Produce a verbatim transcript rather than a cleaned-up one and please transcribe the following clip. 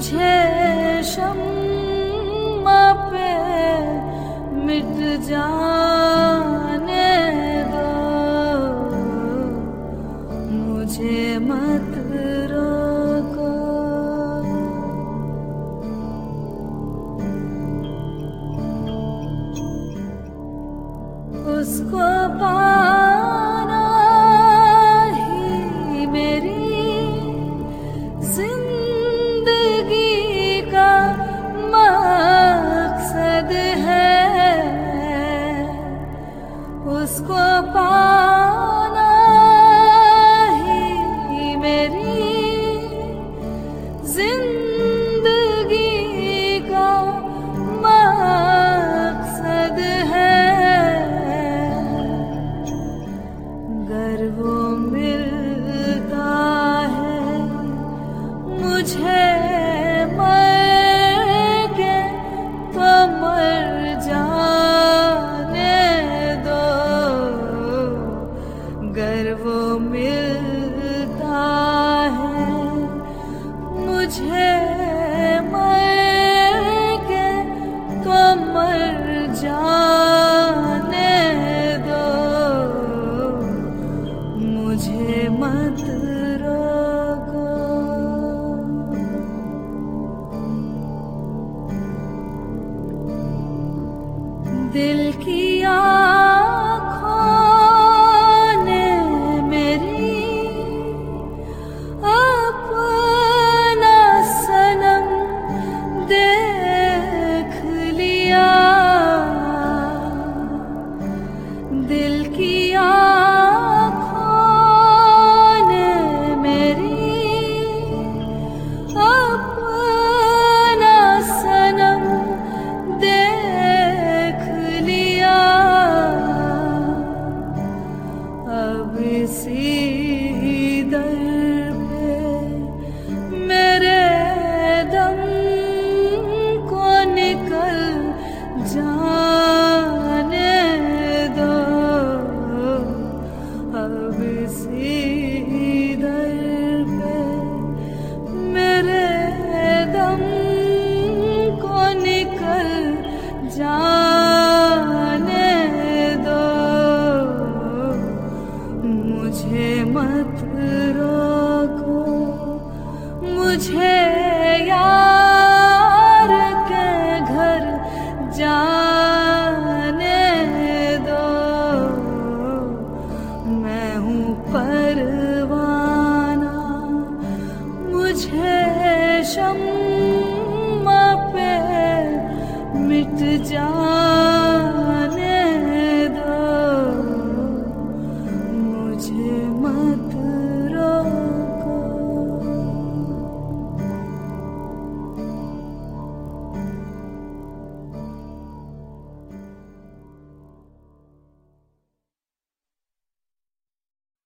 मुझे शम्मा पे मिट जाने दो, मुझे मत रोको। उसको पाना ही मेरी जिंदगी का मकसद है, उसको पाना ही मेरी जिंदगी का मकसद है। अगर वो मिलता है मुझे मर के तो मर जाने दो, अगर वो मिलता है मुझे मर के तो मर जाने दो, मुझे मत रोको। दिल की आँखों ने मेरी अपना सनम देख लिया, दिल की आँखों ने मेरी अपना सनम देख लिया। अब इसी दर पे मेरे दम को निकल जाने दो, अब इसी दर पे मेरे दम को निकल जाने दो, मुझे मत रोको। मुझे यार के घर जाने दो, मैं हूँ परवाना, मुझे शम्मा पे मिट जा